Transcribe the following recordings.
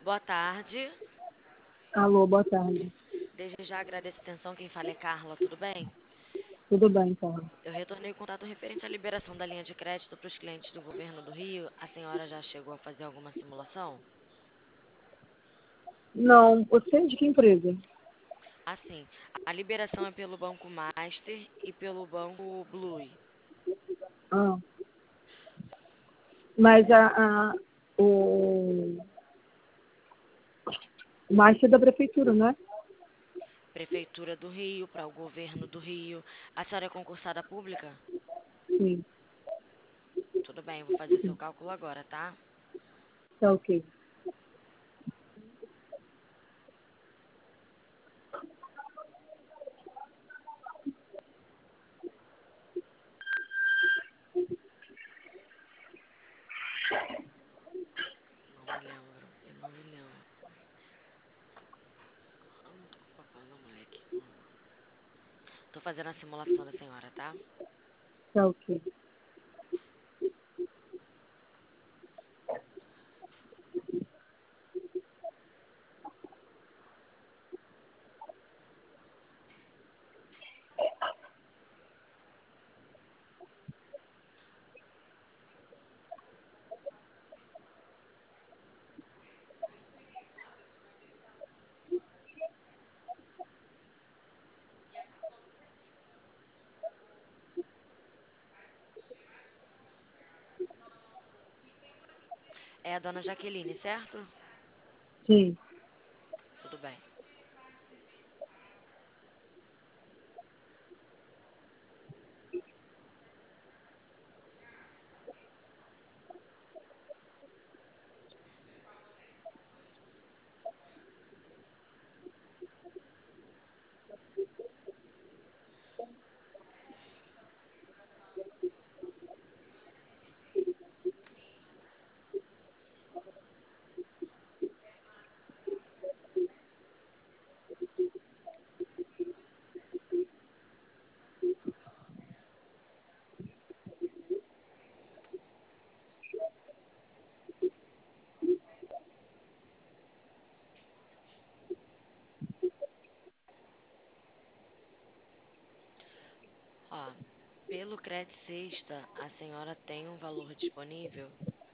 Boa tarde. Alô, boa tarde. Desde já agradeço a atenção. Quem fala é Carla, tudo bem? Tudo bem, Carla? Eu retornei o contato referente à liberação da linha de crédito para os clientes do governo do Rio. A senhora já chegou a fazer alguma simulação? Não, você é de que empresa? Assim, a liberação é pelo Banco Master e pelo Banco Blue. Ah, mas o Márcio é da prefeitura, né? Prefeitura do Rio, para o governo do Rio. A senhora é concursada pública? Sim, Tudo bem, vou fazer seu cálculo agora, tá? tá ok. Não me lembro, eu não me lembro. Papai, mamãe aqui. Tô fazendo a simulação da senhora, tá? Tá ok. É a dona Jaqueline, certo? Sim. Tudo bem. Ó, pelo Cred Sexta, a senhora tem um valor disponível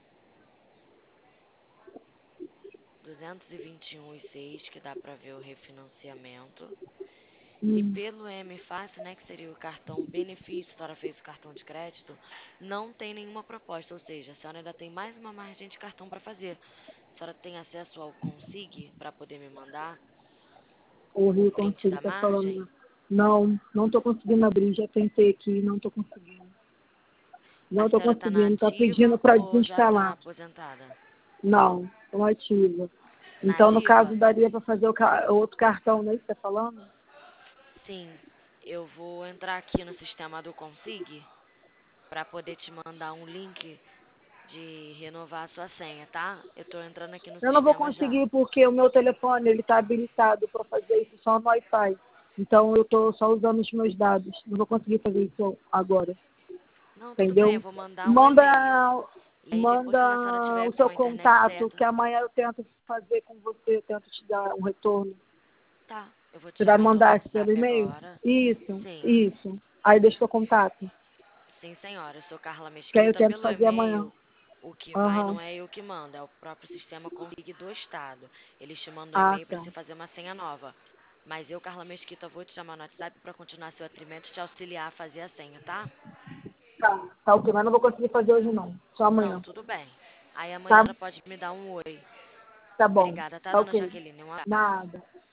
221,6, que dá para ver o refinanciamento. E Hum, pelo M Fácil, né, que seria o cartão benefício, a senhora fez o cartão de crédito, não tem nenhuma proposta, ou seja, a senhora ainda tem mais uma margem de cartão para fazer. A senhora tem acesso ao Consig para poder me mandar o o Rio print consigo, da tá margem? falando. Não tô conseguindo abrir, já tentei aqui, não tô conseguindo. A Não tô senhora está na conseguindo, tá pedindo ativa para ou já está desinstalar. aposentada? Não, tô ativa. Na Então, no caso, ativa? daria para fazer outro cartão, né? Que você tá falando? Sim, eu vou entrar aqui no sistema do Consig para poder te mandar um link de renovar a sua senha, tá? Eu tô entrando aqui no Eu não vou sistema já. conseguir porque o meu telefone ele está habilitado para fazer isso só no Wi-Fi. Então eu estou só usando os meus dados. Não vou conseguir fazer isso agora, Não, tudo bem, eu entendeu? vou mandar um Manda, e-mail. E aí depois, quando a senhora manda tiver o com seu a internet contato, certa, que amanhã eu tento fazer com você, eu tento te dar um retorno. tá, eu vou te Você vai chamar no mandar isso pelo WhatsApp e-mail? agora. Isso, Sim, isso. Aí deixa o seu contato, sim, senhora. Eu sou Carla que aí eu Mesquita. tento Pelo fazer amanhã. e-mail, o que vai Aham. não é eu que mando, é o próprio sistema Consig do Estado. Eles te mandam um Ah, e-mail para tá. você fazer uma senha nova. Mas eu, Carla Mesquita, vou te chamar no WhatsApp para continuar seu atendimento e te auxiliar a fazer a senha, tá? Tá ok, mas não vou conseguir fazer hoje não. Só Não, amanhã. tudo bem. Aí amanhã Tá? ela pode me dar um oi. Tá bom. Obrigada, tá, Tá dona ok. Jaqueline? Um abraço. Nada.